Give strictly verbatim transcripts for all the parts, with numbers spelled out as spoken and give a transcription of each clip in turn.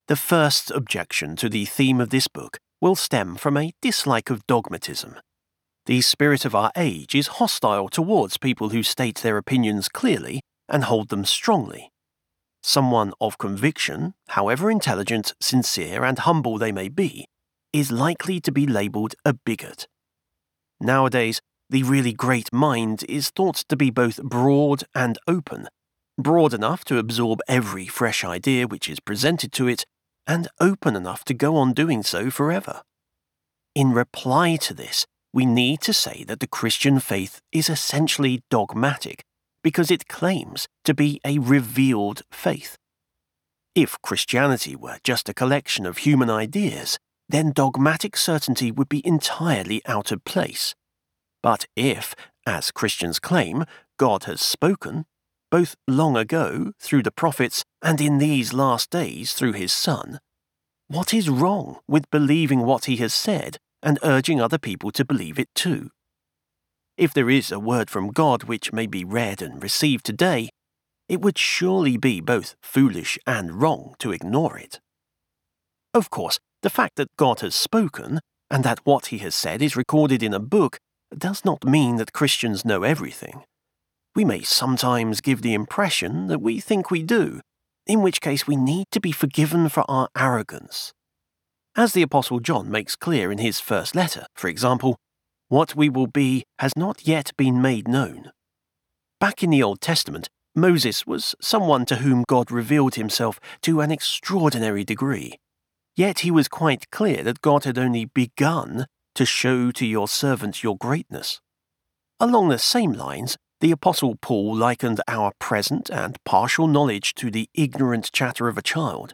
The first objection to the theme of this book will stem from a dislike of dogmatism. The spirit of our age is hostile towards people who state their opinions clearly and hold them strongly. Someone of conviction, however intelligent, sincere, and humble they may be, is likely to be labelled a bigot. Nowadays, the really great mind is thought to be both broad and open, broad enough to absorb every fresh idea which is presented to it, and open enough to go on doing so forever. In reply to this, we need to say that the Christian faith is essentially dogmatic because it claims to be a revealed faith. If Christianity were just a collection of human ideas, then dogmatic certainty would be entirely out of place. But if, as Christians claim, God has spoken, both long ago through the prophets and in these last days through his Son, what is wrong with believing what he has said and urging other people to believe it too? If there is a word from God which may be read and received today, it would surely be both foolish and wrong to ignore it. Of course, the fact that God has spoken and that what he has said is recorded in a book does not mean that Christians know everything. We may sometimes give the impression that we think we do, in which case we need to be forgiven for our arrogance. As the Apostle John makes clear in his first letter, for example, what we will be has not yet been made known. Back in the Old Testament, Moses was someone to whom God revealed himself to an extraordinary degree. Yet he was quite clear that God had only begun to show to your servant your greatness. Along the same lines, the Apostle Paul likened our present and partial knowledge to the ignorant chatter of a child.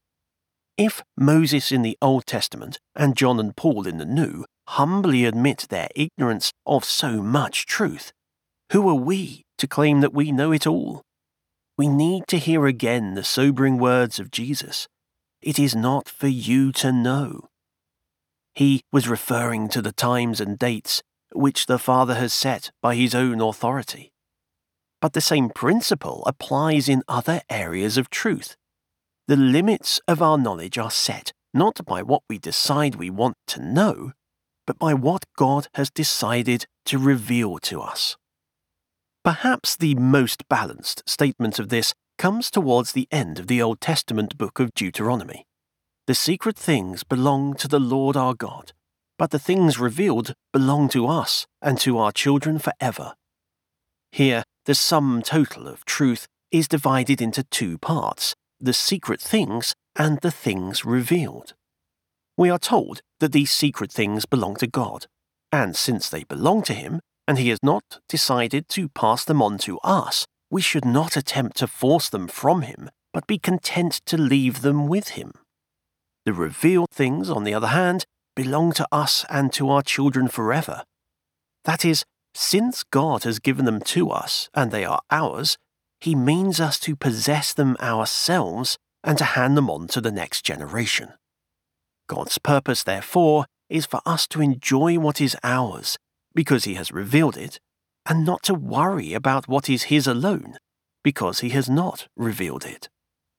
If Moses in the Old Testament and John and Paul in the New humbly admit their ignorance of so much truth, who are we to claim that we know it all? We need to hear again the sobering words of Jesus. It is not for you to know. He was referring to the times and dates which the Father has set by his own authority. But the same principle applies in other areas of truth. The limits of our knowledge are set not by what we decide we want to know, but by what God has decided to reveal to us. Perhaps the most balanced statement of this comes towards the end of the Old Testament book of Deuteronomy. The secret things belong to the Lord our God, but the things revealed belong to us and to our children forever. Here, the sum total of truth is divided into two parts, the secret things and the things revealed. We are told that these secret things belong to God, and since they belong to him, and he has not decided to pass them on to us, we should not attempt to force them from him, but be content to leave them with him. The revealed things, on the other hand, belong to us and to our children forever. That is, since God has given them to us, and they are ours, he means us to possess them ourselves and to hand them on to the next generation. God's purpose, therefore, is for us to enjoy what is ours, because he has revealed it, and not to worry about what is his alone, because he has not revealed it.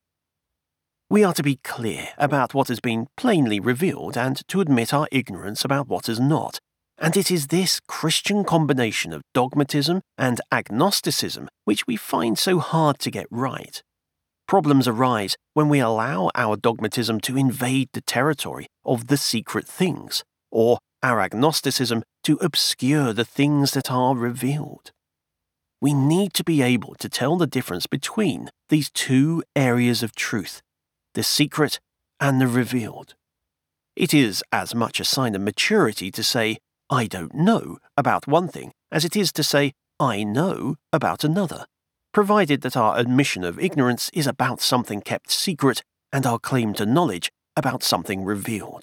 We are to be clear about what has been plainly revealed and to admit our ignorance about what has not, and it is this Christian combination of dogmatism and agnosticism which we find so hard to get right. Problems arise when we allow our dogmatism to invade the territory of the secret things, or our agnosticism to obscure the things that are revealed. We need to be able to tell the difference between these two areas of truth, the secret and the revealed. It is as much a sign of maturity to say, I don't know about one thing, as it is to say, I know about another, provided that our admission of ignorance is about something kept secret and our claim to knowledge about something revealed.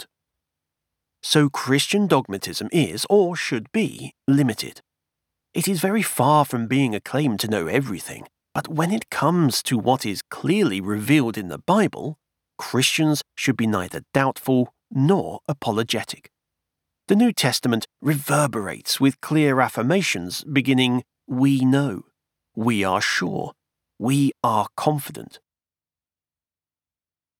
So Christian dogmatism is, or should be, limited. It is very far from being a claim to know everything, but when it comes to what is clearly revealed in the Bible, Christians should be neither doubtful nor apologetic. The New Testament reverberates with clear affirmations beginning, we know, we are sure, we are confident.